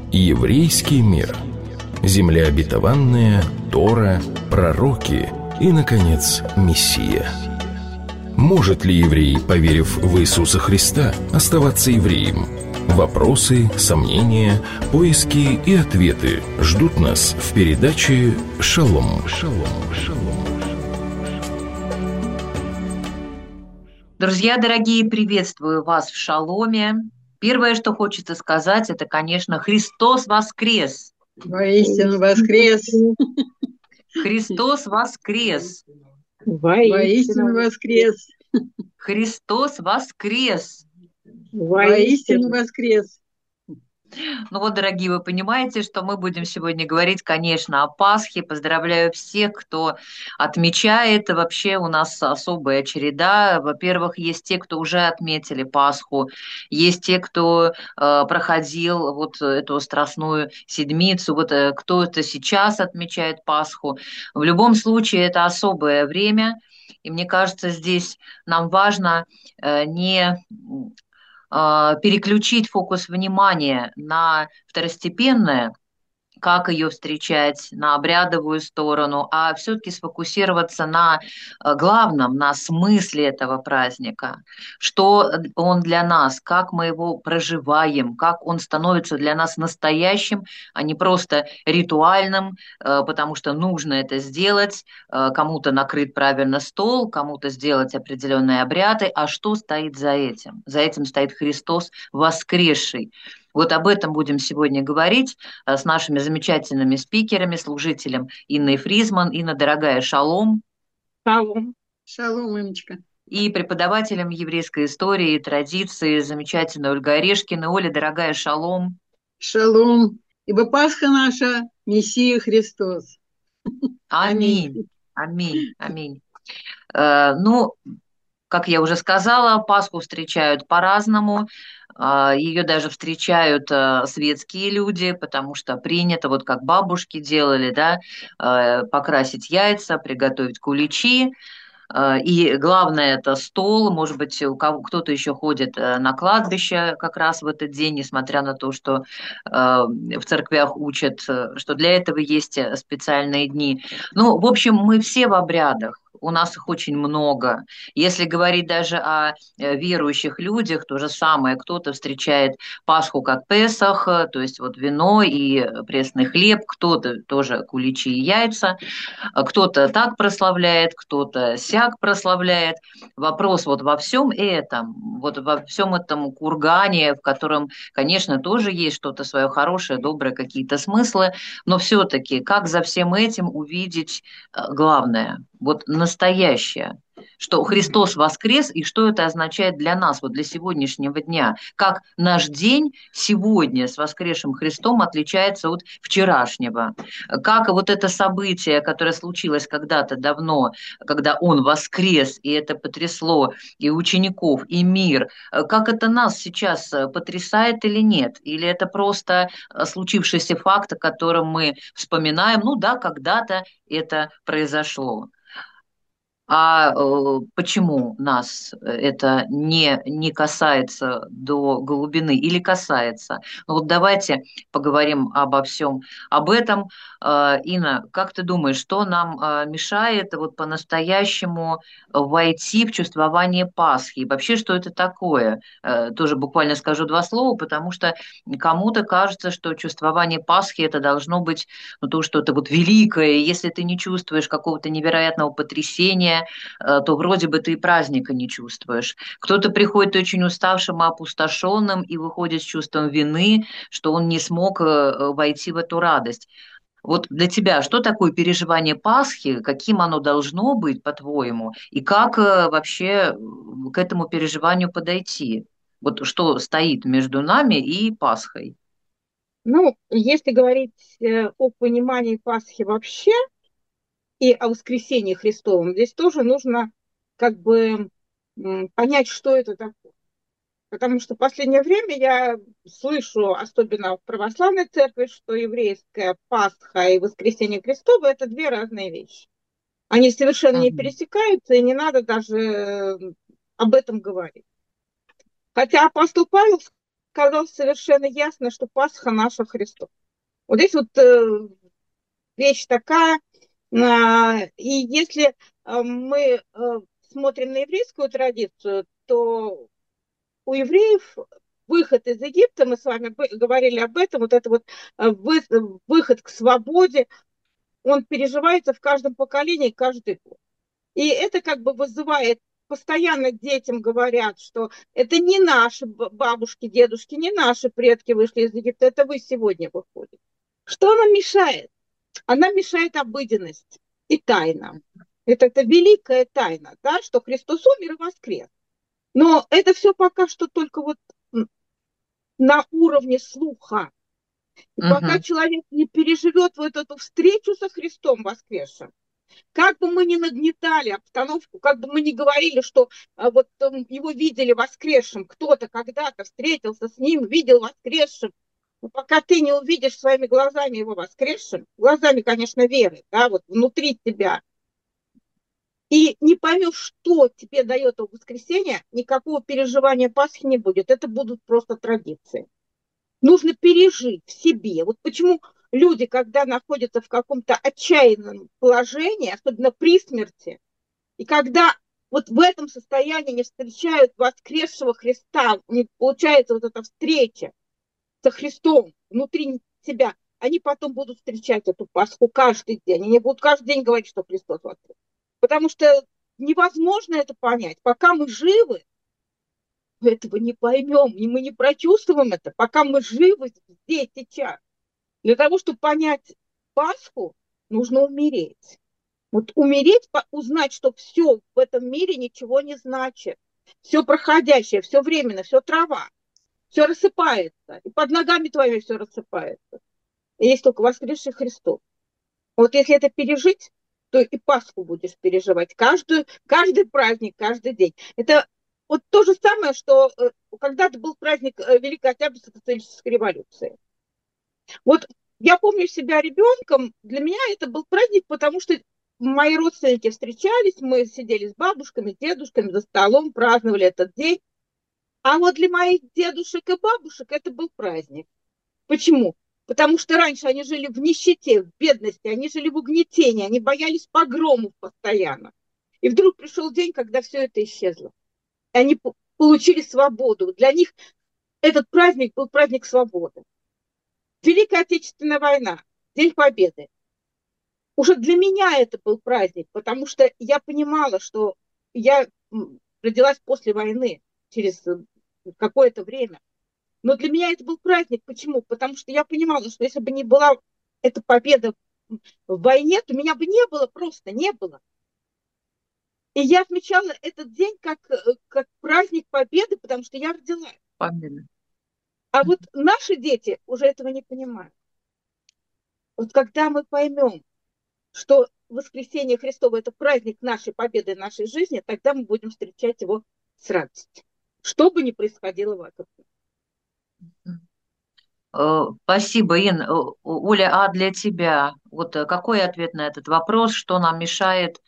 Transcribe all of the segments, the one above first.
Еврейский мир. Земля обетованная, Тора, пророки и, наконец, Мессия. Может ли еврей, поверив в Иисуса Христа, оставаться евреем? Вопросы, сомнения, поиски и ответы ждут нас в передаче «Шалом». Друзья дорогие, приветствую вас в Шаломе. Первое, что хочется сказать, это, конечно, Христос воскрес! Воистину воскрес! Христос воскрес! Воистину воскрес! Христос воскрес! Воистину воскрес! Ну вот, дорогие, вы понимаете, что мы будем сегодня говорить, конечно, о Пасхе. Поздравляю всех, кто отмечает. Вообще у нас особая череда. Во-первых, есть те, кто уже отметили Пасху, есть те, кто проходил вот эту Страстную Седмицу, вот кто это сейчас отмечает Пасху. В любом случае, это особое время, и мне кажется, здесь нам важно не переключить фокус внимания на второстепенное, как ее встречать, на обрядовую сторону, а все-таки сфокусироваться на главном, на смысле этого праздника, что он для нас, как мы его проживаем, как он становится для нас настоящим, а не просто ритуальным, потому что нужно это сделать, кому-то накрыть правильно стол, кому-то сделать определенные обряды, а что стоит за этим? За этим стоит Христос воскресший. Вот об этом будем сегодня говорить с нашими замечательными спикерами, служителем Инной Фризман. Инна, дорогая, шалом. Шалом. Шалом, Инночка. И преподавателем еврейской истории и традиции замечательная Ольга Орешкина. Оля, дорогая, шалом. Шалом. Ибо Пасха наша – Мессия Христос. Аминь. Аминь. Аминь. Ну, как я уже сказала, Пасху встречают по-разному. Ее даже встречают светские люди, потому что принято, вот как бабушки делали, да, покрасить яйца, приготовить куличи. И главное – это стол. Может быть, у кого кто-то еще ходит на кладбище как раз в этот день, несмотря на то, что в церквях учат, что для этого есть специальные дни. Ну, в общем, мы все в обрядах. У нас их очень много. Если говорить даже о верующих людях, то же самое. Кто-то встречает Пасху как Песах, то есть вот вино и пресный хлеб, кто-то тоже куличи и яйца, кто-то так прославляет, кто-то сяк прославляет. Вопрос вот во всем этом, вот во всем этом кургане, в котором, конечно, тоже есть что-то свое хорошее, доброе, какие-то смыслы, но все-таки как за всем этим увидеть главное, вот настоящее, что Христос воскрес и что это означает для нас, вот для сегодняшнего дня, как наш день сегодня с воскресшим Христом отличается от вчерашнего, как вот это событие, которое случилось когда-то давно, когда Он воскрес, и это потрясло и учеников, и мир, как это нас сейчас потрясает или нет, или это просто случившийся факт, о котором мы вспоминаем, ну да, когда-то это произошло. А почему нас это не касается до глубины или касается? Ну вот давайте поговорим обо всем об этом. Инна, как ты думаешь, что нам мешает вот по-настоящему войти в чувствование Пасхи? И вообще, что это такое? Тоже буквально скажу два слова, потому что кому-то кажется, что чувствование Пасхи это должно быть ну, то что-то вот великое. Если ты не чувствуешь какого-то невероятного потрясения, то вроде бы ты и праздника не чувствуешь. Кто-то приходит очень уставшим и опустошенным и выходит с чувством вины, что он не смог войти в эту радость. Вот для тебя что такое переживание Пасхи, каким оно должно быть, по-твоему, и как вообще к этому переживанию подойти? Вот что стоит между нами и Пасхой? Ну, если говорить о понимании Пасхи вообще и о воскресении Христовом, здесь тоже нужно как бы понять, что это такое. Потому что в последнее время я слышу, особенно в православной церкви, что еврейская Пасха и воскресение Христово – это две разные вещи. Они совершенно не пересекаются, и не надо даже об этом говорить. Хотя апостол Павел сказал совершенно ясно, что Пасха наша Христос. Вот здесь вот вещь такая, и если мы смотрим на еврейскую традицию, то у евреев выход из Египта, мы с вами говорили об этом, вот это вот выход к свободе, он переживается в каждом поколении, каждый год. И это как бы вызывает, постоянно детям говорят, что это не наши бабушки, дедушки, не наши предки вышли из Египта, это вы сегодня выходите. Что нам мешает? Она мешает обыденность и тайна. Это великая тайна, да, что Христос умер и воскрес. Но это все пока что только вот на уровне слуха. И пока человек не переживет вот эту встречу со Христом воскресшим, как бы мы ни нагнетали обстановку, как бы мы ни говорили, что вот его видели воскресшим, кто-то когда-то встретился с ним, видел воскресшим, но пока ты не увидишь своими глазами его воскресшим, глазами, конечно, веры, да, вот внутри тебя, и не поймешь, что тебе дает это воскресенье, никакого переживания Пасхи не будет. Это будут просто традиции. Нужно пережить в себе. Вот почему люди, когда находятся в каком-то отчаянном положении, особенно при смерти, и когда вот в этом состоянии не встречают воскресшего Христа, не получается вот эта встреча со Христом внутри себя, они потом будут встречать эту Пасху каждый день. Они будут каждый день говорить, что Христос воскрес. Потому что невозможно это понять. Пока мы живы, мы этого не поймем, и мы не прочувствуем это. Пока мы живы здесь, сейчас. Для того, чтобы понять Пасху, нужно умереть. Вот умереть, узнать, что все в этом мире ничего не значит. Все проходящее, все временно, все трава. Все рассыпается. И под ногами твоими все рассыпается. И есть только воскресший Христос. Вот если это пережить, то и Пасху будешь переживать. Каждый праздник, каждый день. Это вот то же самое, что когда-то был праздник Великой Октябрьской социалистической революции. Вот я помню себя ребенком, для меня это был праздник, потому что мои родственники встречались, мы сидели с бабушками, дедушками за столом, праздновали этот день. А вот для моих дедушек и бабушек это был праздник. Почему? Потому что раньше они жили в нищете, в бедности, они жили в угнетении, они боялись погромов постоянно. И вдруг пришел день, когда все это исчезло. И они получили свободу. Для них этот праздник был праздник свободы. Великая Отечественная война, День Победы. Уже для меня это был праздник, потому что я понимала, что я родилась после войны, через какое-то время. Но для меня это был праздник. Почему? Потому что я понимала, что если бы не была эта победа в войне, то меня бы не было, просто не было. И я отмечала этот день как праздник победы, потому что я родилась. Победа. А вот наши дети уже этого не понимают. Вот когда мы поймем, что воскресение Христово – это праздник нашей победы, нашей жизни, тогда мы будем встречать его с радостью. Что бы ни происходило вокруг. Спасибо, Ин. Оля, а для тебя, вот какой ответ на этот вопрос, что нам мешает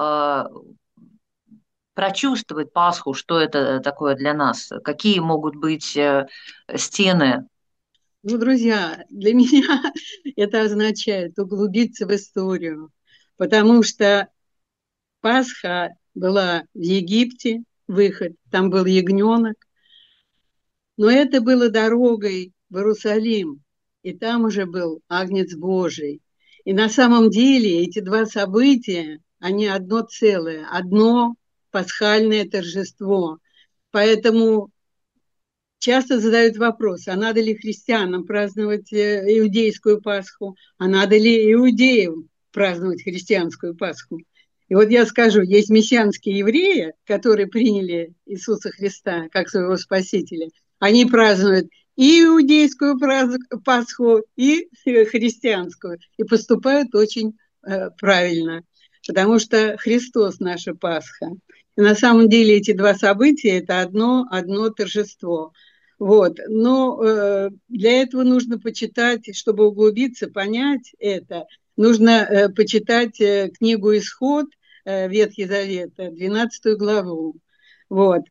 прочувствовать Пасху, что это такое для нас? Какие могут быть стены? Ну, друзья, для меня это означает углубиться в историю, потому что Пасха была в Египте, выход, там был ягненок, но это было дорогой в Иерусалим, и там уже был Агнец Божий. И на самом деле эти два события, они одно целое, одно пасхальное торжество. Поэтому часто задают вопрос, а надо ли христианам праздновать иудейскую Пасху, а надо ли иудеям праздновать христианскую Пасху. И вот я скажу, есть мессианские евреи, которые приняли Иисуса Христа как своего Спасителя. Они празднуют и иудейскую Пасху, и христианскую, и поступают очень правильно, потому что Христос наша Пасха. И на самом деле эти два события – это одно торжество. Вот. Но для этого нужно почитать, чтобы углубиться, понять это, нужно почитать книгу «Исход», Ветхий Завет, 12 главу. Вот.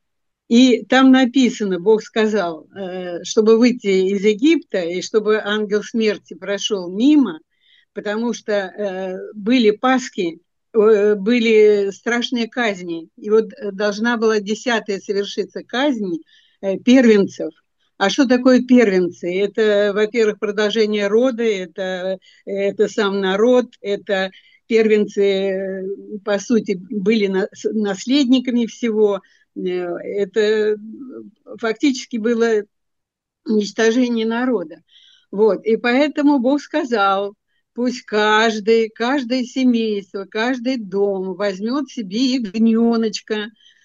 И там написано, Бог сказал, чтобы выйти из Египта и чтобы ангел смерти прошел мимо, потому что были Пасхи, были страшные казни. И вот должна была 10-я совершиться казнь первенцев. А что такое первенцы? Это, во-первых, продолжение рода, это сам народ, это первенцы, по сути, были наследниками всего. Это фактически было уничтожение народа. Вот. И поэтому Бог сказал, пусть каждое семейство, каждый дом возьмет себе ягненочка.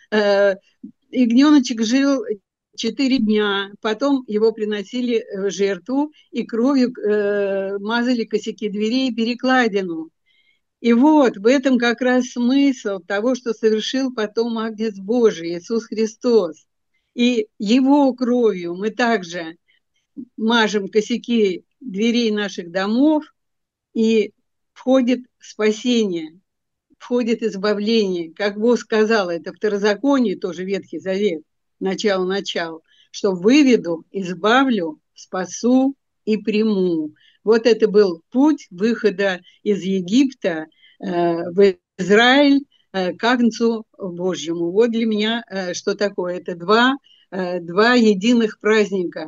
Ягненочек жил 4 дня, потом его приносили в жертву и кровью мазали косяки дверей и перекладину. И вот в этом как раз смысл того, что совершил потом Агнец Божий, Иисус Христос. И его кровью мы также мажем косяки дверей наших домов, и входит спасение, входит избавление. Как Бог сказал, это Второзаконие, тоже Ветхий Завет, начало, что выведу, избавлю, спасу и приму. Вот это был путь выхода из Египта в Израиль к Агнцу Божьему. Вот для меня что такое. Это два единых праздника.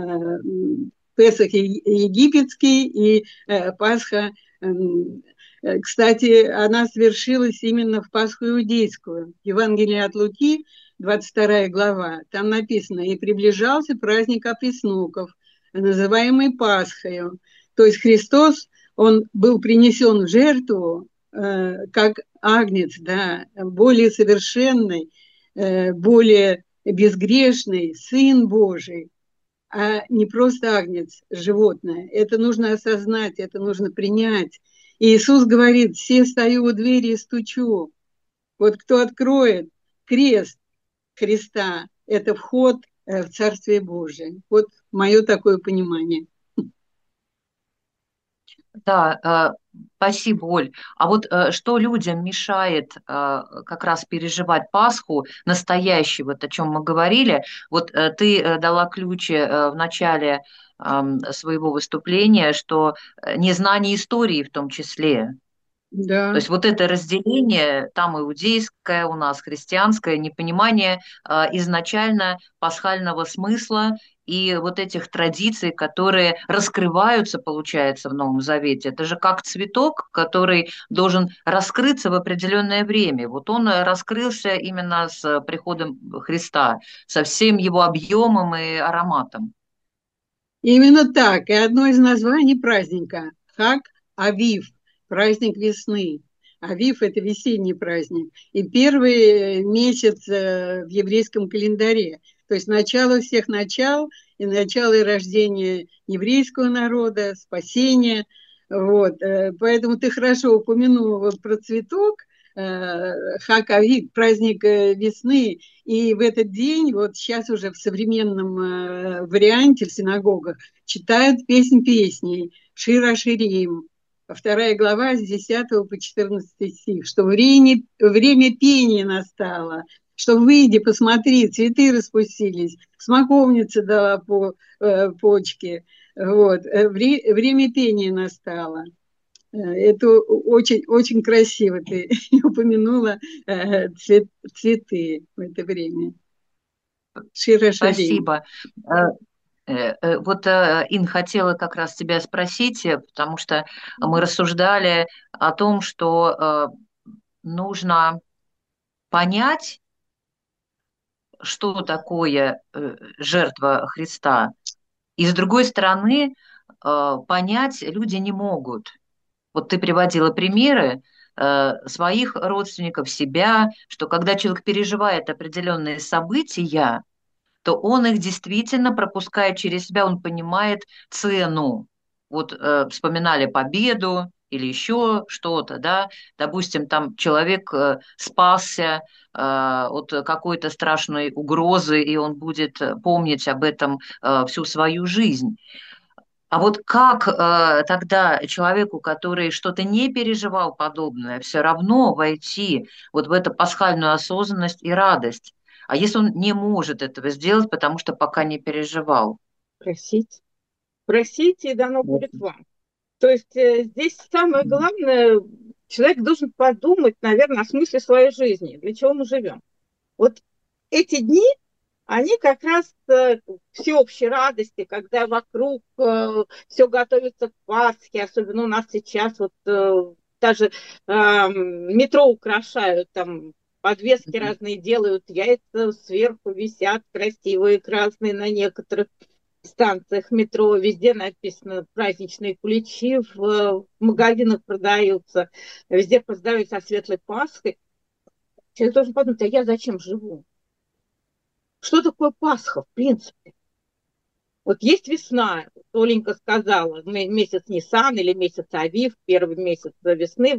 Песах египетский и Пасха. Кстати, она свершилась именно в Пасху иудейскую. Евангелие от Луки, 22 глава, там написано: «И приближался праздник опресноков, называемый Пасхою». То есть Христос, он был принесен в жертву как агнец, да, более совершенный, более безгрешный, Сын Божий, а не просто агнец, животное. Это нужно осознать, это нужно принять. И Иисус говорит: «Все стою у двери и стучу». Вот кто откроет крест Христа, это вход в Царствие Божие. Вот мое такое понимание. Да, спасибо, Оль. А вот что людям мешает как раз переживать Пасху настоящий, вот о чем мы говорили? Вот ты дала ключи в начале своего выступления, что незнание истории в том числе. То Да. есть вот это разделение, там иудейское у нас, христианское, непонимание изначально пасхального смысла и вот этих традиций, которые раскрываются, получается, в Новом Завете. Это же как цветок, который должен раскрыться в определенное время. Вот он раскрылся именно с приходом Христа, со всем его объемом и ароматом. Именно так. И одно из названий праздника – Хаг Авив, праздник весны. Авив – это весенний праздник. И первый месяц в еврейском календаре. То есть начало всех начал, и начало и рождения еврейского народа, спасения. Вот. Поэтому ты хорошо упомянул вот про цветок, Хаг Авив, праздник весны. И в этот день, вот сейчас уже в современном варианте в синагогах, читают песнь песней Шира Ширим, 2 глава с 10 по 14 стих, что время пения настало, что выйди, посмотри, цветы распустились, смоковница дала почки, вот, время пения настало. Это очень, очень красиво ты упомянула цветы в это время. Шира Ширим. Спасибо. Вот, Ин, хотела как раз тебя спросить, потому что мы рассуждали о том, что нужно понять, что такое жертва Христа, и с другой стороны, понять люди не могут. Вот ты приводила примеры своих родственников, себя, что когда человек переживает определенные события, то он их действительно пропускает через себя, он понимает цену. Вот вспоминали победу или еще что-то, да, допустим, там человек спасся от какой-то страшной угрозы, и он будет помнить об этом всю свою жизнь. А вот как тогда человеку, который что-то не переживал подобное, все равно войти вот в эту пасхальную осознанность и радость? А если он не может этого сделать, потому что пока не переживал? Просить. Просите, и дано Вот. будет вам. То есть здесь самое главное, человек должен подумать, наверное, о смысле своей жизни, для чего мы живем. Вот эти дни, они как раз всеобщей радости, когда вокруг все готовится к Пасхе, особенно у нас сейчас вот даже метро украшают, там подвески разные делают, яйца сверху висят красивые, красные на некоторых станциях метро, везде написано праздничные куличи, в магазинах продаются, везде поздравляют со Светлой Пасхой. Человек должен подумать, а я зачем живу? Что такое Пасха, в принципе? Вот есть весна, Оленька сказала, месяц Нисан или месяц Авив, первый месяц весны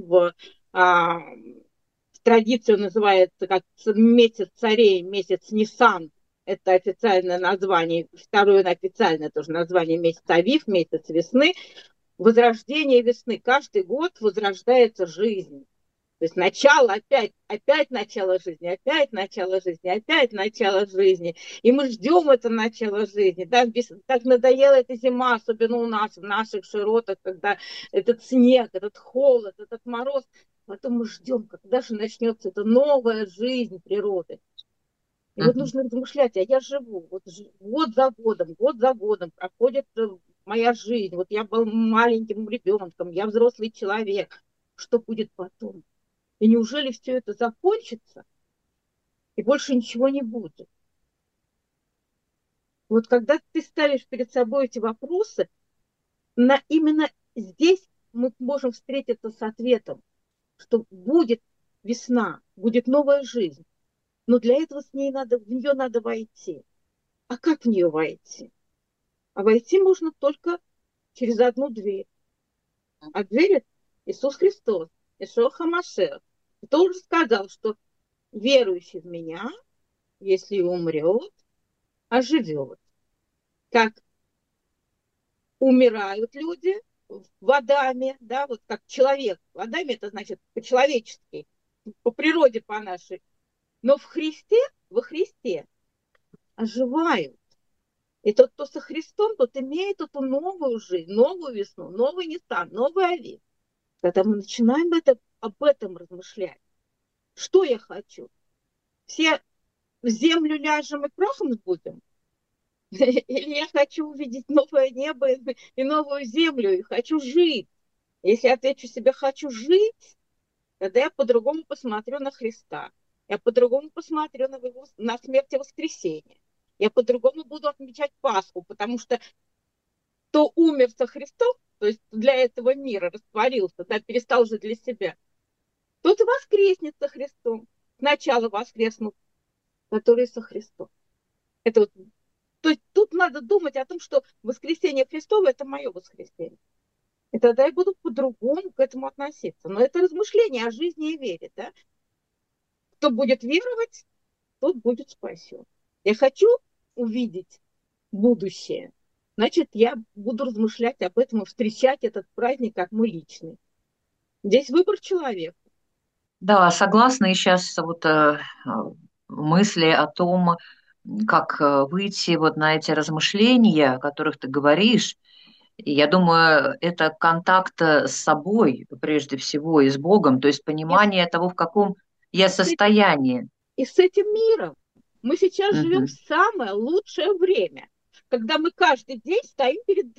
в традицию называется как месяц царей, месяц Нисан. Это официальное название. Второе официальное тоже название месяц Авив, месяц весны. Возрождение весны. Каждый год возрождается жизнь. То есть начало, опять начало жизни, опять начало жизни, опять начало жизни. И мы ждем это начало жизни. Да? Так надоела эта зима, особенно у нас, в наших широтах, когда этот снег, этот холод, этот мороз. Потом мы ждем, когда же начнется эта новая жизнь природы. И вот нужно размышлять, а я живу, вот год за годом проходит моя жизнь. Вот я был маленьким ребенком, я взрослый человек. Что будет потом? И неужели все это закончится, и больше ничего не будет? Вот когда ты ставишь перед собой эти вопросы, именно здесь мы можем встретиться с ответом, что будет весна, будет новая жизнь. Но для этого в нее надо войти. А как в нее войти? А войти можно только через одну дверь. А дверь — это Иисус Христос, Иешуа ха-Машиах. И тоже сказал, что верующий в меня, если умрет, оживет. Как умирают люди в Адаме, да, вот как человек. В Адаме это значит по-человечески, по природе по нашей. Но во Христе оживают. И тот, кто со Христом, тот имеет эту новую жизнь, новую весну, новый Нисан, новый Авив. Когда мы начинаем об этом размышлять, что я хочу? Все в землю ляжем и прахом будем? Или я хочу увидеть новое небо и новую землю, и хочу жить? Если я отвечу себе «хочу жить», тогда я по-другому посмотрю на Христа. Я по-другому посмотрю на смерть и воскресение. Я по-другому буду отмечать Пасху, потому что кто умер со Христом, то есть для этого мира растворился, да, перестал жить для себя, тот и воскреснет со Христом. Сначала воскреснут, которые со Христом. Это вот, то есть тут надо думать о том, что воскресение Христово — это мое воскресение. И тогда я буду по-другому к этому относиться. Но это размышление о жизни и вере. Да? Кто будет веровать, тот будет спасен. Я хочу увидеть будущее. Значит, я буду размышлять об этом и встречать этот праздник как мой личный. Здесь выбор человека. Да, согласна. И сейчас вот мысли о том, как выйти вот на эти размышления, о которых ты говоришь. И я думаю, это контакт с собой прежде всего и с Богом, то есть И, понимание того, в каком я состоянии. и с этим миром. Мы сейчас живем в Мгм. самое лучшее время, когда мы каждый день стоим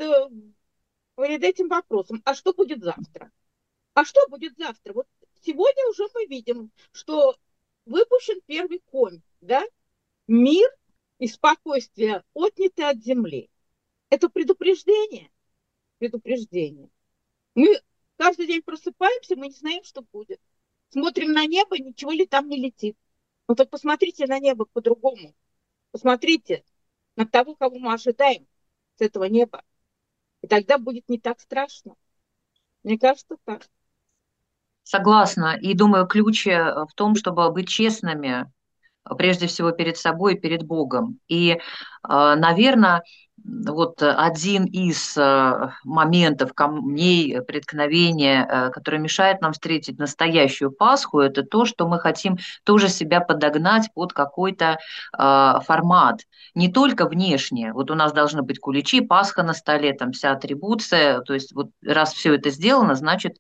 перед этим вопросом, а что будет завтра? А что будет завтра? Вот сегодня уже мы видим, что выпущен первый конь, да? Мир и спокойствие отняты от земли. Это предупреждение. Предупреждение. Мы каждый день просыпаемся, мы не знаем, что будет. Смотрим на небо, ничего ли там не летит. Ну так посмотрите на небо по-другому. Посмотрите на того, кого мы ожидаем с этого неба. И тогда будет не так страшно. Мне кажется, так. Согласна. И думаю, ключ в том, чтобы быть честными, прежде всего перед собой и перед Богом. И, наверное, вот один из моментов, камней преткновения, который мешает нам встретить настоящую Пасху, это то, что мы хотим тоже себя подогнать под какой-то формат. Не только внешне. Вот у нас должны быть куличи, Пасха на столе, там вся атрибуция. То есть вот раз все это сделано, значит,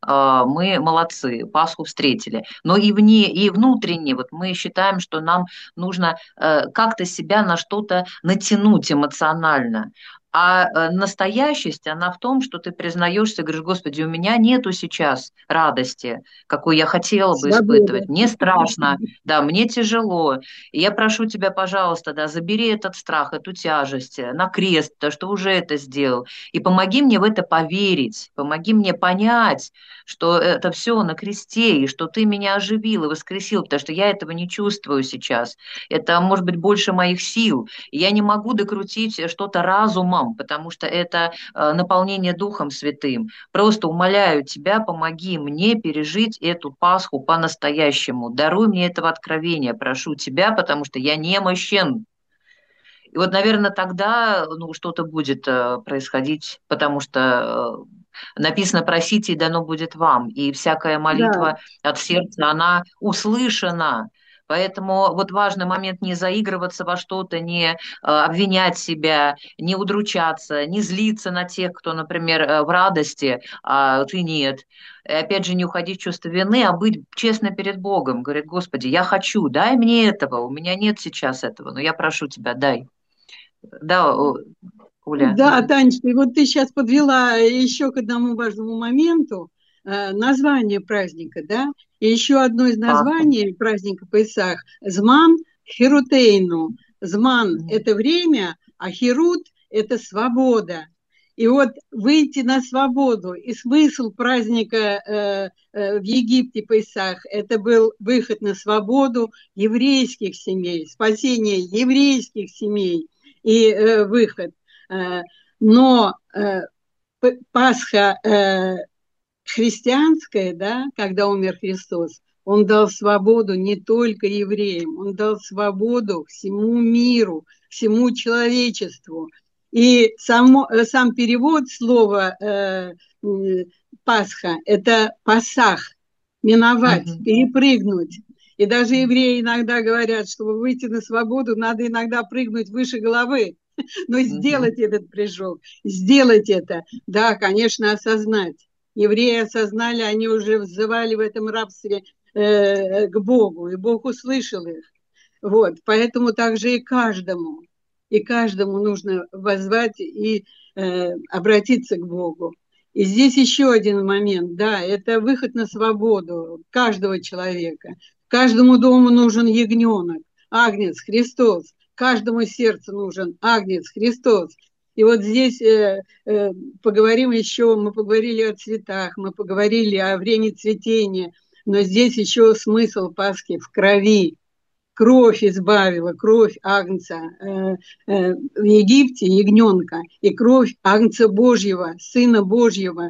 мы молодцы, Пасху встретили. Но и и внутренне, вот мы считаем, что нам нужно как-то себя на что-то натянуть эмоционально. А настоящесть, она в том, что ты признаешься, говоришь, Господи, у меня нету сейчас радости, какой я хотела бы Свобода. испытывать. Мне страшно, да, мне тяжело. И я прошу тебя, пожалуйста, да, забери этот страх, эту тяжесть на крест, то, что уже это сделал. И помоги мне в это поверить, помоги мне понять, что это все на кресте, и что ты меня оживил и воскресил, потому что я этого не чувствую сейчас. Это, может быть, больше моих сил. Я не могу докрутить что-то разумом, потому что это наполнение Духом Святым. Просто умоляю тебя, помоги мне пережить эту Пасху по-настоящему. Даруй мне этого откровения, прошу тебя, потому что я немощен. И вот, наверное, тогда ну, что-то будет происходить, потому что написано «просите, и дано будет вам». И всякая Да, молитва от сердца, она услышана. Поэтому вот важный момент не заигрываться во что-то, не обвинять себя, не удручаться, не злиться на тех, кто, например, в радости, а ты нет. И опять же, не уходить в чувство вины, а быть честно перед Богом. Говорит, Господи, я хочу, дай мне этого, у меня нет сейчас этого, но я прошу тебя, дай. Да, Оля. да, Мгм. Танечка, и вот ты сейчас подвела еще к одному важному моменту, название праздника, да, и еще одно из Пасха. названий праздника Песах – Зман Херутейну. Зман – Мгм. это время, а Херут – это свобода. И вот выйти на свободу, и смысл праздника в Египте Песах – это был выход на свободу еврейских семей, спасение еврейских семей и выход. Но Пасха христианская, да, когда умер Христос, он дал свободу не только евреям, он дал свободу всему миру, всему человечеству. И сам перевод слова Пасха – это пасах, миновать, Мгм. перепрыгнуть. И даже евреи иногда говорят, чтобы выйти на свободу, надо иногда прыгнуть выше головы. Но Мгм. сделать этот прыжок, сделать это, да, конечно, осознать. Евреи осознали, они уже взывали в этом рабстве к Богу, и Бог услышал их. Вот, поэтому также и каждому нужно воззвать и обратиться к Богу. И здесь еще один момент, да, это выход на свободу каждого человека. Каждому дому нужен ягненок, агнец, Христос. Каждому сердцу нужен агнец, Христос. И вот здесь поговорим еще, мы поговорили о цветах, мы поговорили о времени цветения, но здесь еще смысл Пасхи в крови. Кровь избавила, кровь агнца в Египте, ягненка, и кровь агнца Божьего, Сына Божьего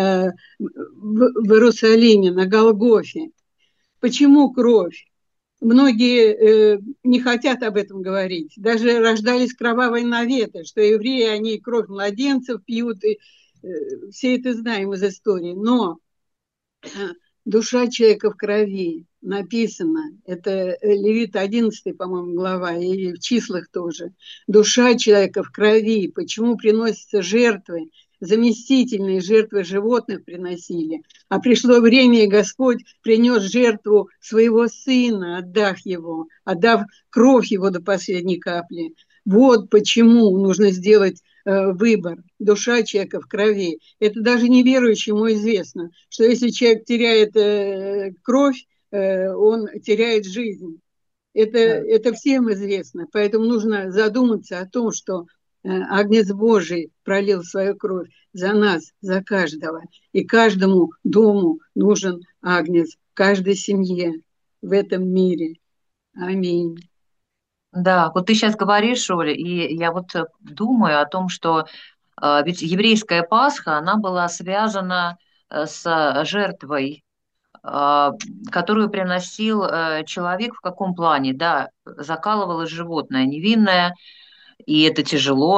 в Иерусалиме, на Голгофе. Почему кровь? Многие не хотят об этом говорить. Даже рождались кровавые наветы, что евреи, они кровь младенцев пьют, и все это знаем из истории. Но душа человека в крови, написано, это Левит 11, по-моему, глава, и в числах тоже. Душа человека в крови. Почему приносятся жертвы? Заместительные жертвы животных приносили. А пришло время, и Господь принес жертву своего сына, отдав его, отдав кровь его до последней капли. Вот почему нужно сделать выбор. Душа человека в крови. Это даже неверующему известно, что если человек теряет кровь, он теряет жизнь. Да. Это всем известно. Поэтому нужно задуматься о том, что Агнец Божий пролил свою кровь за нас, за каждого. И каждому дому нужен Агнец, каждой семье в этом мире. Аминь. Да, вот ты сейчас говоришь, Оля, и я вот думаю о том, что ведь еврейская Пасха, она была связана с жертвой, а, которую приносил человек в каком плане? Да, закалывалось животное невинное, и это тяжело,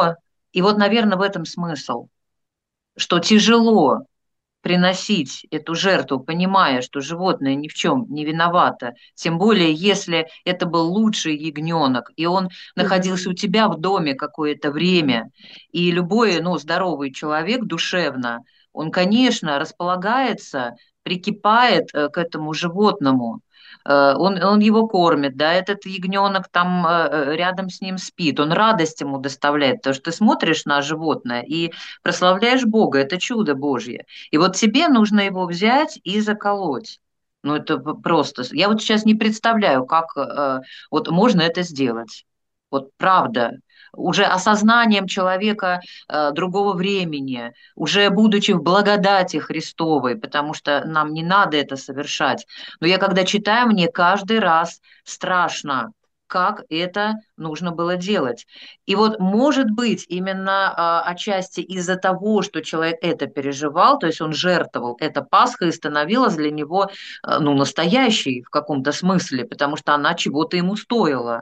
И вот, наверное, в этом смысл, что тяжело приносить эту жертву, понимая, что животное ни в чем не виновато, тем более, если это был лучший ягненок, и он находился у тебя в доме какое-то время, и любой, ну, здоровый человек душевно, он, конечно, располагается, прикипает к этому животному, он его кормит, да, этот ягненок там рядом с ним спит, он радость ему доставляет, потому что ты смотришь на животное и прославляешь Бога, это чудо Божье. И вот тебе нужно его взять и заколоть. Ну, это просто. Я вот сейчас не представляю, как вот можно это сделать. Вот правда. Уже осознанием человека другого времени, уже будучи в благодати Христовой, потому что нам не надо это совершать. Но я когда читаю, мне каждый раз страшно, как это нужно было делать. И вот, может быть, именно отчасти из-за того, что человек это переживал, то есть он жертвовал, эта Пасха и становилась для него, ну, настоящей в каком-то смысле, потому что она чего-то ему стоила.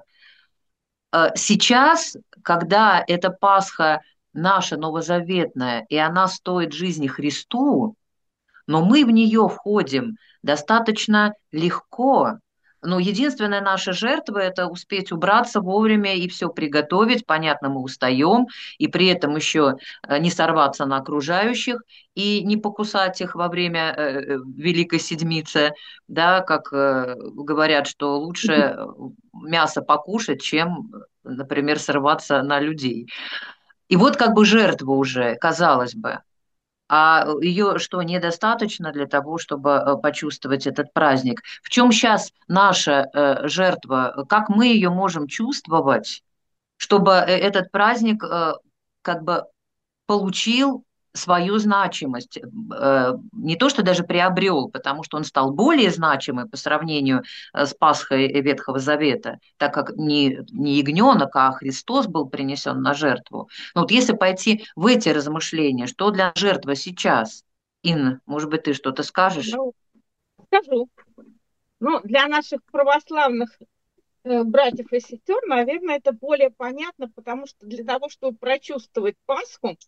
Сейчас, когда эта Пасха наша новозаветная, и она стоит жизни Христу, но мы в нее входим достаточно легко. Но единственная наша жертва – это успеть убраться вовремя и все приготовить. Понятно, мы устаем, и при этом еще не сорваться на окружающих и не покусать их во время Великой Седмицы, да, как говорят, что лучше мясо покушать, чем, например, сорваться на людей. И вот как бы жертва уже, казалось бы. А ее что, недостаточно для того, чтобы почувствовать этот праздник? В чем сейчас наша жертва? Как мы ее можем чувствовать, чтобы этот праздник как бы получил свою значимость? Не то, что даже приобрел, потому что он стал более значимый по сравнению с Пасхой Ветхого Завета, так как не ягненок, а Христос был принесен на жертву. Но вот если пойти в эти размышления, что для жертвы сейчас? Инна, может быть, ты что-то скажешь? Ну, скажу. Ну, для наших православных братьев и сестер, наверное, это более понятно, потому что для того, чтобы прочувствовать Пасху,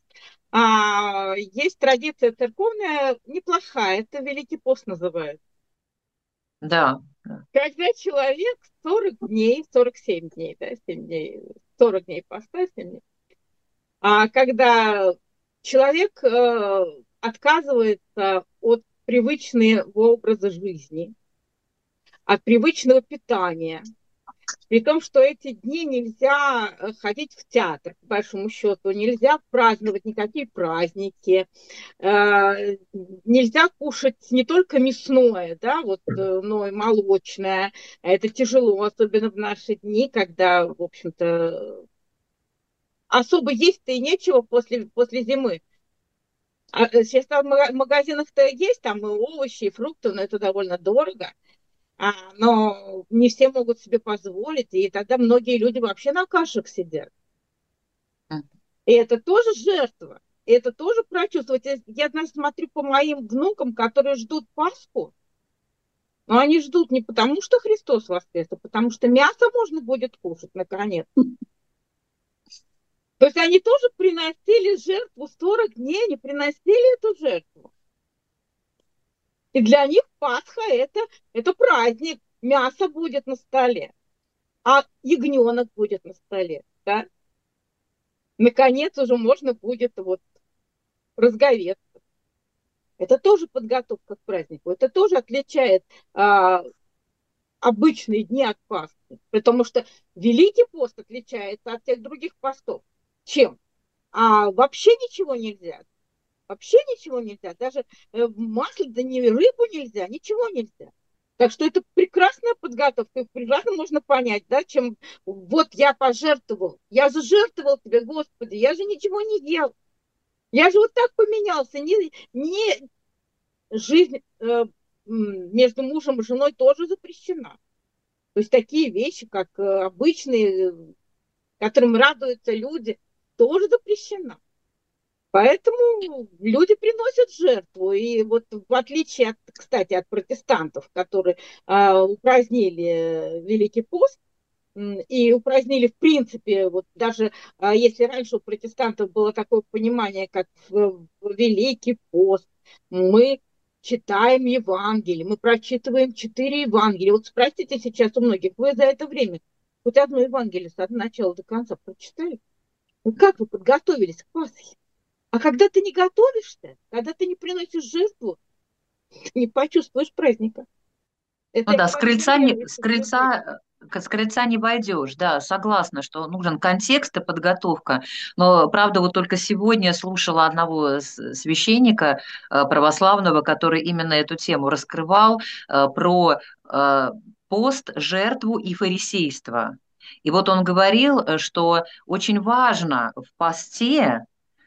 есть традиция церковная неплохая, это Великий пост называют. Да. Когда человек 40 дней, 47 дней, да, 7 дней, 40 дней поста, 7 дней, когда человек отказывается от привычного образа жизни, от привычного питания, при том, что эти дни нельзя ходить в театр, по большому счету, нельзя праздновать никакие праздники, нельзя кушать не только мясное, да, вот, но и молочное. Это тяжело, особенно в наши дни, когда, в общем-то, особо есть-то и нечего после зимы. Сейчас в магазинах-то есть там и овощи, и фрукты, но это довольно дорого. Но не все могут себе позволить, и тогда многие люди вообще на кашах сидят. И это тоже жертва, и это тоже прочувствовать. Я смотрю по моим внукам, которые ждут Пасху, но они ждут не потому, что Христос воскрес, а потому что мясо можно будет кушать, наконец. То есть они тоже приносили жертву 40 дней, они приносили эту жертву. И для них Пасха это праздник, мясо будет на столе, а ягненок будет на столе, да? Наконец уже можно будет вот разговеться. Это тоже подготовка к празднику, это тоже отличает обычные дни от Пасхи, потому что Великий пост отличается от всех других постов. Чем? Вообще ничего нельзя. Вообще ничего нельзя. Даже масло, да не рыбу нельзя, ничего нельзя. Так что это прекрасная подготовка. Прекрасно можно понять, да, чем вот я пожертвовал. Я же жертвовал тебе, Господи, я же ничего не ел. Я же вот так поменялся. Не жизнь между мужем и женой тоже запрещена. То есть такие вещи, как обычные, которым радуются люди, тоже запрещена. Поэтому люди приносят жертву. И вот в отличие, кстати, от протестантов, которые упразднили Великий пост, и упразднили в принципе, вот даже если раньше у протестантов было такое понимание, как Великий пост, мы читаем Евангелие, мы прочитываем 4 Евангелия. Вот спросите сейчас у многих, вы за это время хоть одно Евангелие от начала до конца прочитали? Ну как вы подготовились к Пасхе? А когда ты не готовишься, когда ты не приносишь жертву, ты не почувствуешь праздника. Это Ну да, с крыльца не войдешь, да, согласна, что нужен контекст и подготовка. Но, правда, вот только сегодня слушала одного священника православного, который именно эту тему раскрывал, про пост, жертву и фарисейство. И вот он говорил, что очень важно в посте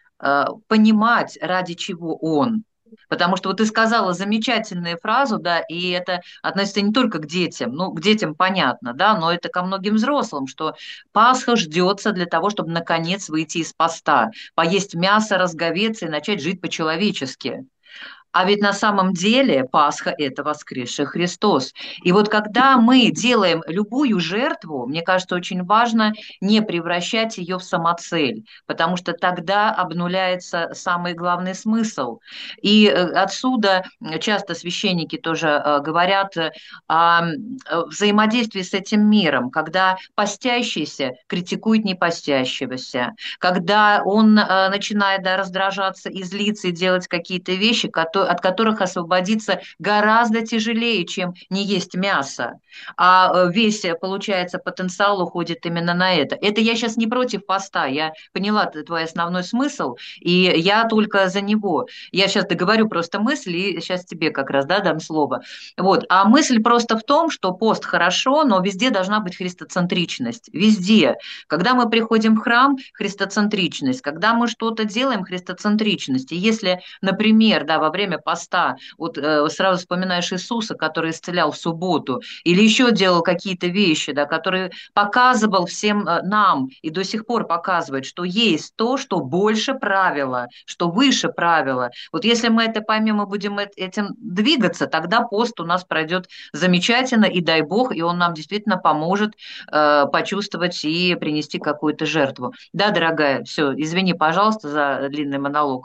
понимать, ради чего он. Потому что вот ты сказала замечательную фразу, да, и это относится не только к детям, ну, к детям понятно, да, но это ко многим взрослым, что Пасха ждется для того, чтобы наконец выйти из поста, поесть мясо, разговеться и начать жить по-человечески. А ведь на самом деле Пасха – это воскресший Христос. И вот когда мы делаем любую жертву, мне кажется, очень важно не превращать ее в самоцель, потому что тогда обнуляется самый главный смысл. И отсюда часто священники тоже говорят о взаимодействии с этим миром, когда постящийся критикует непостящегося, когда он начинает раздражаться и злиться и делать какие-то вещи, от которых освободиться гораздо тяжелее, чем не есть мясо. А весь, получается, потенциал уходит именно на это. Это я сейчас не против поста, я поняла твой основной смысл, и я только за него. Я сейчас договорю просто мысль, и сейчас тебе как раз, да, дам слово. Вот. А мысль просто в том, что пост хорошо, но везде должна быть христоцентричность. Везде. Когда мы приходим в храм, христоцентричность. Когда мы что-то делаем, христоцентричность. И если, например, да, во время поста, вот сразу вспоминаешь Иисуса, который исцелял в субботу, или еще делал какие-то вещи, да, который показывал всем нам и до сих пор показывает, что есть то, что больше правила, что выше правила. Вот если мы это поймем и будем этим двигаться, тогда пост у нас пройдет замечательно, и дай Бог, и он нам действительно поможет почувствовать и принести какую-то жертву. Да, дорогая, все, извини, пожалуйста, за длинный монолог.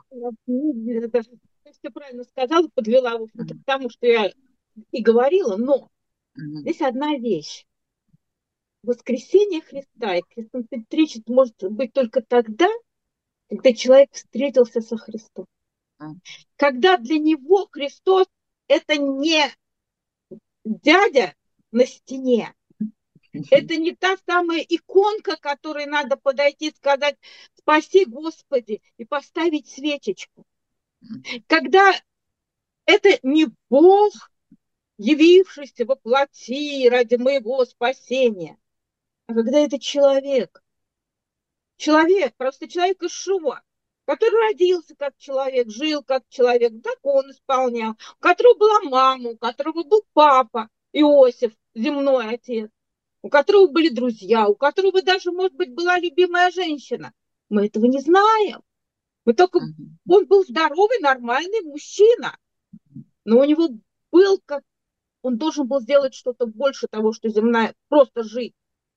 Ты правильно сказала, подвела, в общем-то, к тому, что я и говорила, но здесь одна вещь. Воскресение Христа и христоцентричность может быть только тогда, когда человек встретился со Христом. Когда для него Христос – это не дядя на стене, это не та самая иконка, к которой надо подойти и сказать «Спаси, Господи» и поставить свечечку. Когда это не Бог, явившийся во плоти ради моего спасения, а когда это человек, просто человек Ишуа, который родился как человек, жил как человек, закон исполнял, у которого была мама, у которого был папа, Иосиф, земной отец, у которого были друзья, у которого даже, может быть, была любимая женщина. Мы этого не знаем. Он был здоровый, нормальный мужчина, но у него он должен был сделать что-то больше того, что земная, просто жить.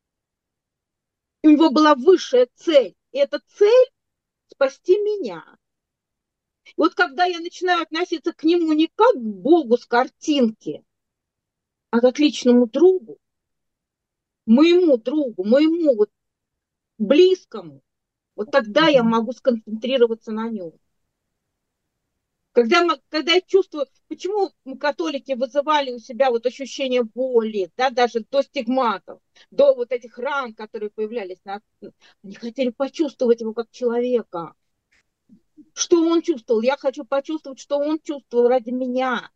И у него была высшая цель. И эта цель – спасти меня. И вот когда я начинаю относиться к нему не как к Богу с картинки, а как к личному другу, моему вот близкому, вот тогда я могу сконцентрироваться на нем. Когда я чувствую, почему католики вызывали у себя вот ощущение боли, да, даже до стигматов, до вот этих ран, которые появлялись, они хотели почувствовать его как человека. Что он чувствовал? Я хочу почувствовать, что он чувствовал ради меня.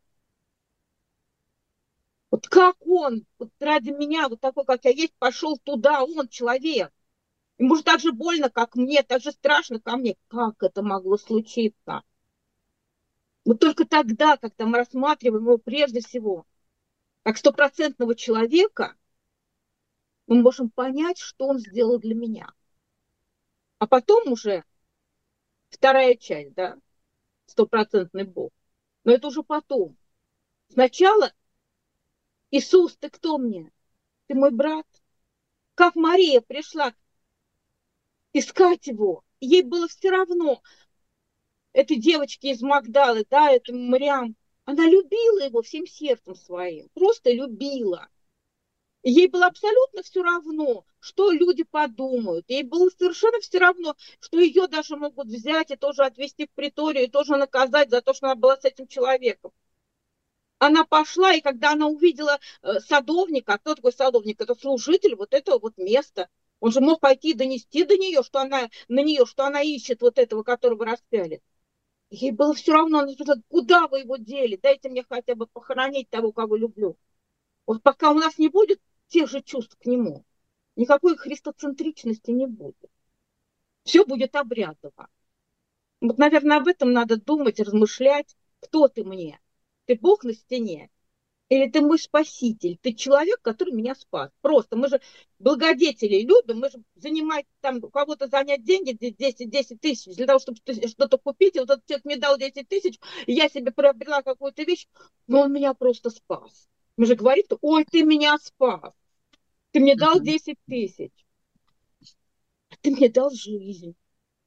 Вот как он вот ради меня, вот такой, как я есть, пошел туда, он человек. Ему же так же больно, как мне, так же страшно, ко мне. Как это могло случиться? Вот только тогда, когда мы рассматриваем его прежде всего как стопроцентного человека, мы можем понять, что он сделал для меня. А потом уже вторая часть, да, стопроцентный Бог. Но это уже потом. Сначала Иисус, ты кто мне? Ты мой брат, как Мария пришла искать его. Ей было все равно, этой девочке из Магдалы, да, это Мариам, она любила его всем сердцем своим, просто любила. И ей было абсолютно все равно, что люди подумают. Ей было совершенно все равно, что ее даже могут взять и тоже отвезти в приторию, и тоже наказать за то, что она была с этим человеком. Она пошла, и когда она увидела садовника, а кто такой садовник? Это служитель вот этого вот места. Он же мог пойти и донести до нее, что она, на нее, что она ищет вот этого, которого распяли. Ей было все равно, она сказала, куда вы его дели? Дайте мне хотя бы похоронить того, кого люблю. Вот пока у нас не будет тех же чувств к нему, никакой христоцентричности не будет. Все будет обрядово. Вот, наверное, об этом надо думать, размышлять. Кто ты мне? Ты Бог на стене? Или ты мой спаситель? Ты человек, который меня спас. Просто мы же благодетелей любим, мы же занимать, там, у кого-то занять деньги 10 тысяч для того, чтобы что-то купить, и вот этот человек мне дал 10 тысяч, и я себе приобрела какую-то вещь, но он меня просто спас. Мы же говорим, ой, ты меня спас, ты мне дал 10 тысяч, а ты мне дал жизнь.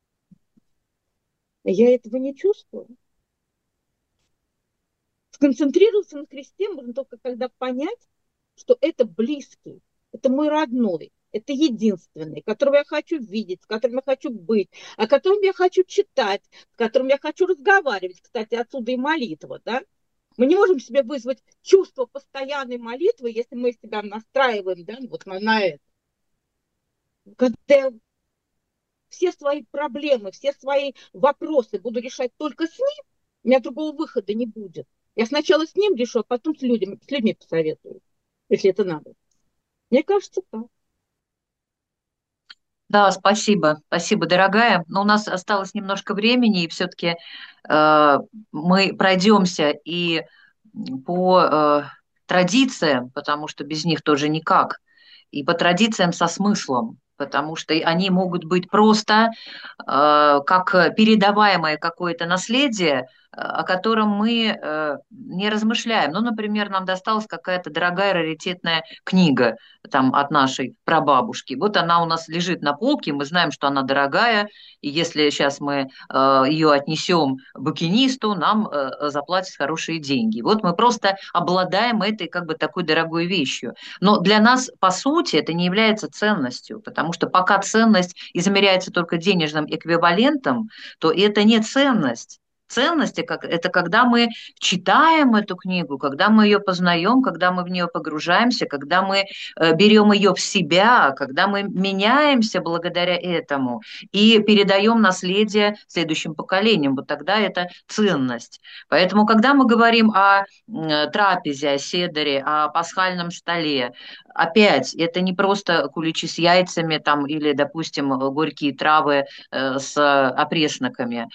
Я этого не чувствую. Сконцентрироваться на Христе можно только когда понять, что это близкий, это мой родной, это единственный, которого я хочу видеть, с которым я хочу быть, о котором я хочу читать, с которым я хочу разговаривать. Кстати, отсюда и молитва, да? Мы не можем себе вызвать чувство постоянной молитвы, если мы себя настраиваем, да, вот на это. Когда я все свои проблемы, все свои вопросы буду решать только с ним, у меня другого выхода не будет. Я сначала с ним решу, а потом с людьми посоветую, если это надо. Мне кажется, так. Да, спасибо. Спасибо, дорогая. Но у нас осталось немножко времени, и все-таки мы пройдемся и по традициям, потому что без них тоже никак, и по традициям со смыслом, потому что они могут быть просто как передаваемое какое-то наследие, о котором мы не размышляем. Ну, например, нам досталась какая-то дорогая раритетная книга там, от нашей прабабушки. Вот она у нас лежит на полке, мы знаем, что она дорогая, и если сейчас мы ее отнесем букинисту, нам заплатят хорошие деньги. Вот мы просто обладаем этой как бы такой дорогой вещью. Но для нас, по сути, это не является ценностью, потому что пока ценность измеряется только денежным эквивалентом, то это не ценность. Ценности это когда мы читаем эту книгу, когда мы ее познаем, когда мы в нее погружаемся, когда мы берем ее в себя, когда мы меняемся благодаря этому и передаем наследие следующим поколениям. Вот тогда это ценность. Поэтому, когда мы говорим о трапезе, о седере, о пасхальном столе, опять, это не просто куличи с яйцами там, или, допустим, горькие травы с опресноками.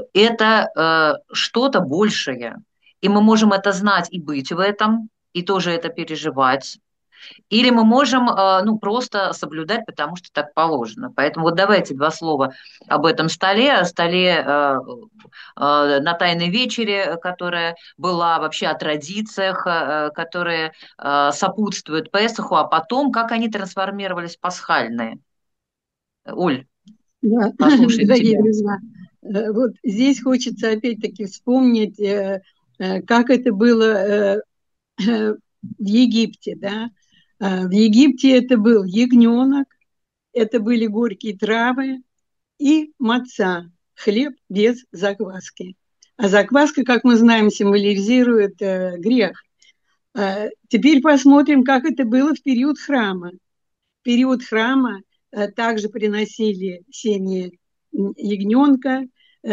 Это что-то большее. И мы можем это знать и быть в этом, и тоже это переживать. Или мы можем ну, просто соблюдать, потому что так положено. Поэтому вот давайте два слова об этом столе, о столе на Тайной вечере, которая была, вообще о традициях, которые сопутствуют Песаху, а потом, как они трансформировались в пасхальные. Оль, да, послушаем дорогие тебя. друзья, вот здесь хочется опять-таки вспомнить, как это было в Египте, да. В Египте это был ягненок, это были горькие травы и маца, хлеб без закваски. А закваска, как мы знаем, символизирует грех. Теперь посмотрим, как это было в период храма. В период храма также приносили семьи ягненка.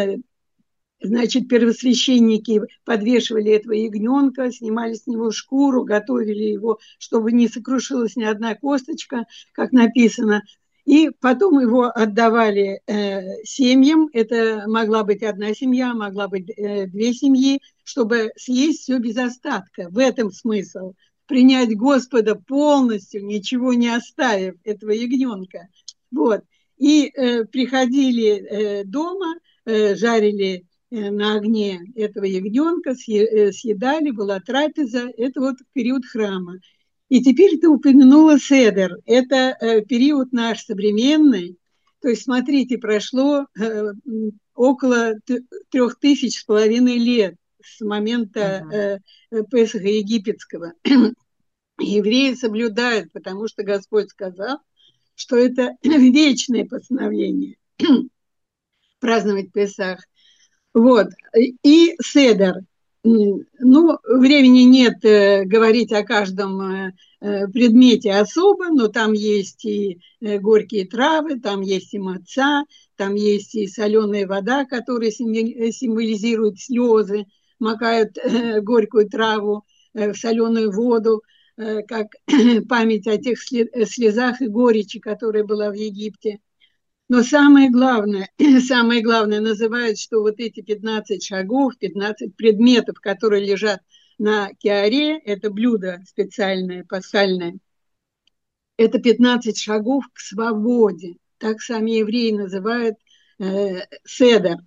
Значит, первосвященники подвешивали этого ягненка, снимали с него шкуру, готовили его, чтобы не сокрушилась ни одна косточка, как написано. И потом его отдавали семьям. Это могла быть одна семья, могла быть две семьи, чтобы съесть все без остатка. В этом смысл. Принять Господа полностью, ничего не оставив, этого ягненка. Вот. И приходили дома, жарили на огне этого ягненка, съедали, была трапеза. Это вот период храма. И теперь ты упомянула Седер. Это период наш современный. То есть, смотрите, прошло около 3500 лет с момента Песаха египетского. Евреи соблюдают, потому что Господь сказал, что это вечное постановление праздновать Песах. Вот. И Седер. Ну, времени нет говорить о каждом предмете особо, но там есть и горькие травы, там есть и маца, там есть и соленая вода, которая символизирует слезы, макают горькую траву в соленую воду, как память о тех слезах и горечи, которая была в Египте. Но самое главное называют, что вот эти 15 шагов, 15 предметов, которые лежат на киаре, это блюдо специальное, пасхальное, это 15 шагов к свободе. Так сами евреи называют седер.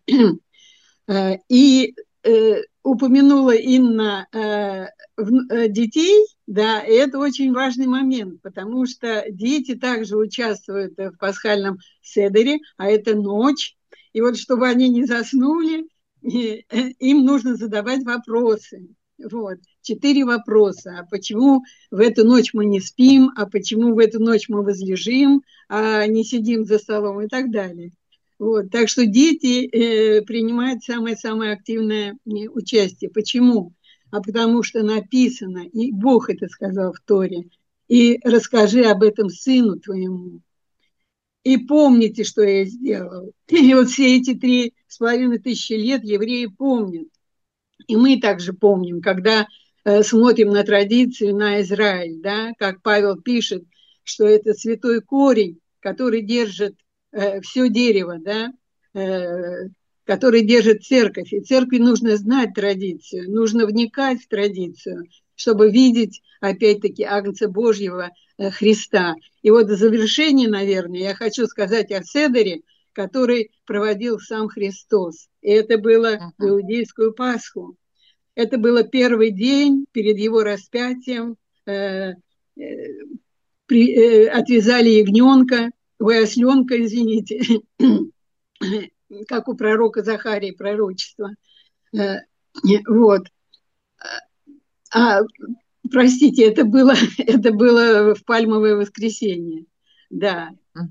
И упомянула Инна детей, да, и это очень важный момент, потому что дети также участвуют в пасхальном седере, а это ночь, и вот чтобы они не заснули, им нужно задавать вопросы. Вот. 4 вопроса. А почему в эту ночь мы не спим, а почему в эту ночь мы возлежим, а не сидим за столом и так далее. Вот. Так что дети принимают самое-самое активное участие. Почему? А потому что написано, и Бог это сказал в Торе, и расскажи об этом сыну твоему. И помните, что я сделал. И вот все эти 3500 лет евреи помнят. И мы также помним, когда смотрим на традицию, на Израиль, да, как Павел пишет, что это святой корень, который держит все дерево, да, который держит церковь. И церкви нужно знать традицию, нужно вникать в традицию, чтобы видеть, опять-таки, Агнца Божьего Христа. И вот в завершение, наверное, я хочу сказать о Седере, который проводил сам Христос. И это было в иудейскую Пасху. Это было первый день перед его распятием. Отвязали ягненка, осленка, извините, как у пророка Захарии пророчество. Вот. Простите, это было в Пальмовое воскресенье. Да.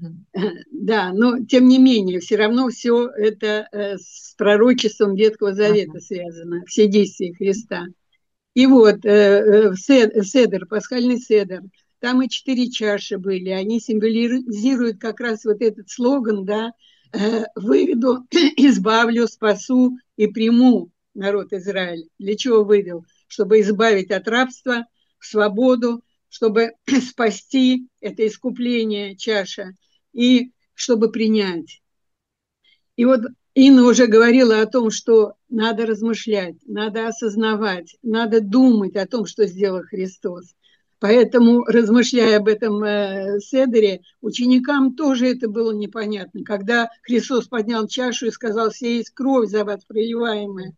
Да, но тем не менее, все равно все это с пророчеством Ветхого Завета связано, все действия Христа. И вот седер, пасхальный седер, там и 4 чаши были, они символизируют как раз вот этот слоган, да, выведу, избавлю, спасу и приму народ Израиля. Для чего вывел? Чтобы избавить от рабства, в свободу, чтобы спасти это искупление, чаша, и чтобы принять. И вот Инна уже говорила о том, что надо размышлять, надо осознавать, надо думать о том, что сделал Христос. Поэтому, размышляя об этом седере, ученикам тоже это было непонятно. Когда Христос поднял чашу и сказал: «Сия есть кровь за вас проливаемая»,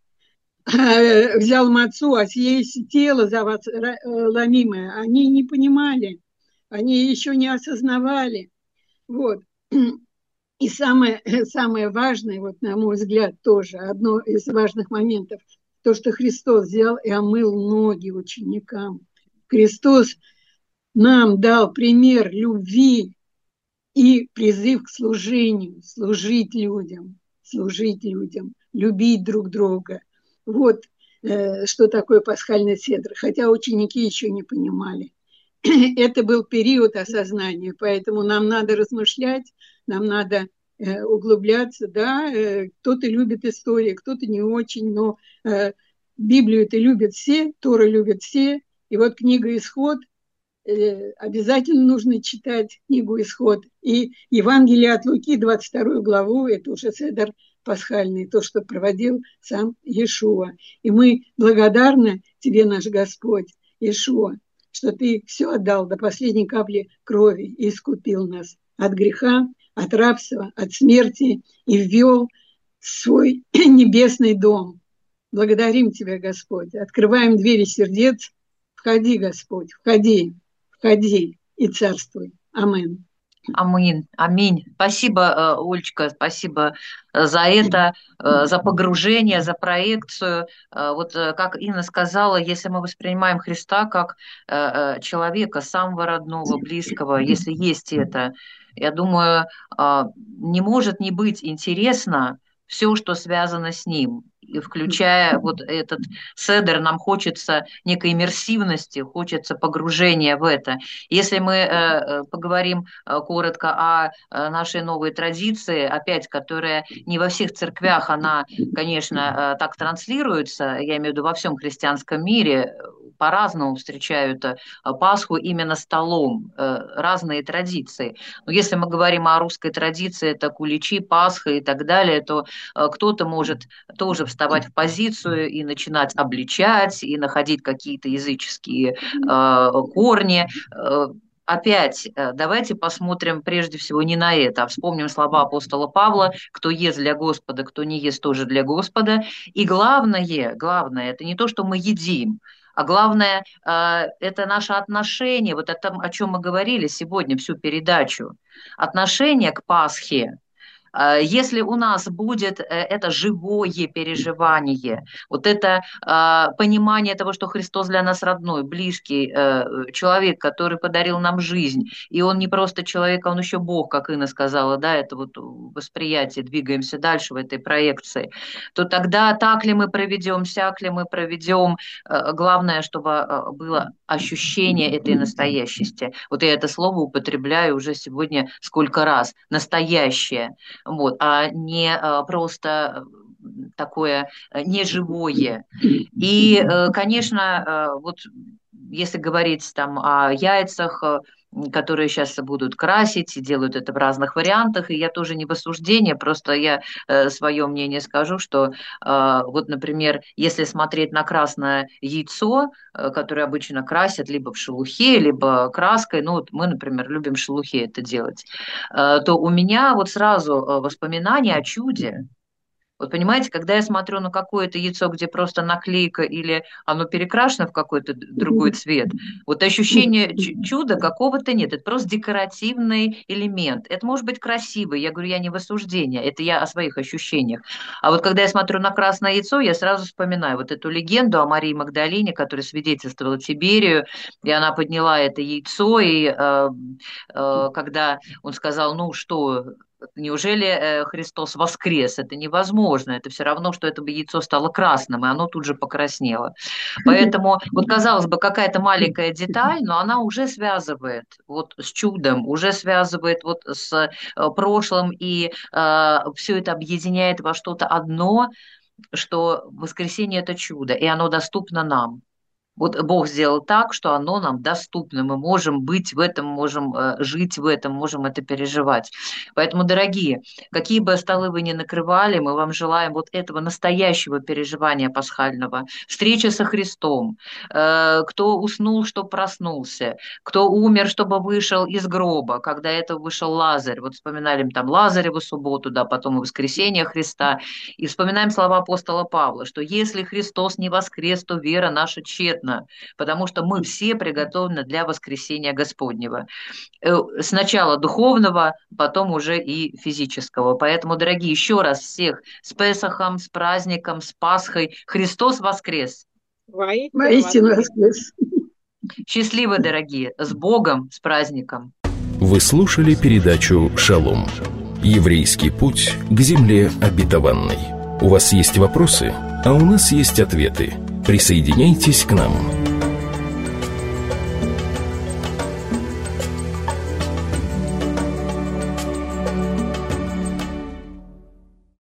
взял мацу, а сие есть тело за вас ломимое. Они не понимали, они еще не осознавали. Вот. И самое важное, вот, на мой взгляд, тоже одно из важных моментов, то, что Христос взял и омыл ноги ученикам. Христос нам дал пример любви и призыв к служению, служить людям, любить друг друга. Вот что такое пасхальный седр, хотя ученики еще не понимали. Это был период осознания, поэтому нам надо размышлять, нам надо углубляться, да, кто-то любит историю, кто-то не очень, но Библию-то любят все, Тору любят все, и вот книга «Исход», обязательно нужно читать книгу «Исход», и Евангелие от Луки, 22 главу, это уже седер пасхальный, то, что проводил сам Иешуа. И мы благодарны тебе, наш Господь, Иешуа, что ты все отдал до последней капли крови и искупил нас от греха, от рабства, от смерти и ввел в свой небесный дом. Благодарим тебя, Господь. Открываем двери сердец. Входи, Господь, входи. входи и царствуй. Амин. Аминь, аминь. Спасибо, Олечка, спасибо за это, за погружение, за проекцию. Вот как Инна сказала, если мы воспринимаем Христа как человека, самого родного, близкого, если есть это, я думаю, не может не быть интересно все, что связано с ним. И включая вот этот седер, нам хочется некой иммерсивности, хочется погружения в это. Если мы поговорим коротко о нашей новой традиции, опять, которая не во всех церквях, она, конечно, так транслируется, я имею в виду во всем христианском мире, по-разному встречают Пасху именно столом, разные традиции. Но если мы говорим о русской традиции, это куличи, Пасха и так далее, то кто-то может тоже вставать в позицию и начинать обличать, и находить какие-то языческие корни. Опять, давайте посмотрим прежде всего не на это, а вспомним слова апостола Павла: кто ест для Господа, кто не ест тоже для Господа. И главное, это не то, что мы едим, а главное, это наше отношение, вот это, о чем мы говорили сегодня всю передачу, отношение к Пасхе. Если у нас будет это живое переживание, вот это понимание того, что Христос для нас родной, близкий человек, который подарил нам жизнь, и он не просто человек, а он еще Бог, как Инна сказала, да, это вот восприятие, двигаемся дальше в этой проекции, то тогда так ли мы проведем, сяк ли мы проведем, главное, чтобы было ощущение этой настоящести. Вот я это слово употребляю уже сегодня сколько раз, настоящее. Вот, а не просто такое неживое. И, конечно, вот если говорить там о яйцах, которые сейчас будут красить и делают это в разных вариантах, и я тоже не в осуждении, просто я свое мнение скажу, что вот, например, если смотреть на красное яйцо, которое обычно красят либо в шелухе, либо краской, ну вот мы, например, любим в шелухе это делать, то у меня вот сразу воспоминания о чуде. Вот понимаете, когда я смотрю на какое-то яйцо, где просто наклейка или оно перекрашено в какой-то другой цвет, вот ощущение чуда какого-то нет, это просто декоративный элемент. Это может быть красиво, я говорю, я не в осуждении, это я о своих ощущениях. А вот когда я смотрю на красное яйцо, я сразу вспоминаю вот эту легенду о Марии Магдалине, которая свидетельствовала Тиберию, и она подняла это яйцо, и когда он сказал, ну что... Неужели Христос воскрес? Это невозможно. Это все равно, что это бы яйцо стало красным, и оно тут же покраснело. Поэтому, вот казалось бы, какая-то маленькая деталь, но она уже связывает вот с чудом, уже связывает вот с прошлым, и все это объединяет во что-то одно, что воскресение – это чудо, и оно доступно нам. Вот Бог сделал так, что оно нам доступно, мы можем быть в этом, можем жить в этом, можем это переживать. Поэтому, дорогие, какие бы столы вы ни накрывали, мы вам желаем вот этого настоящего переживания пасхального, встречи со Христом, кто уснул, чтобы проснулся, кто умер, чтобы вышел из гроба, когда это вышел Лазарь, вот вспоминали там Лазареву субботу, да, потом и воскресение Христа, и вспоминаем слова апостола Павла, что если Христос не воскрес, то вера наша тщетна, потому что мы все приготовлены для воскресения Господнего. Сначала духовного, потом уже и физического. Поэтому, дорогие, еще раз всех с Песахом, с праздником, с Пасхой. Христос воскрес! Воистину воскрес! Счастливы, дорогие! С Богом, с праздником! Вы слушали передачу «Шалом». Еврейский путь к земле обетованной. У вас есть вопросы, а у нас есть ответы. Присоединяйтесь к нам.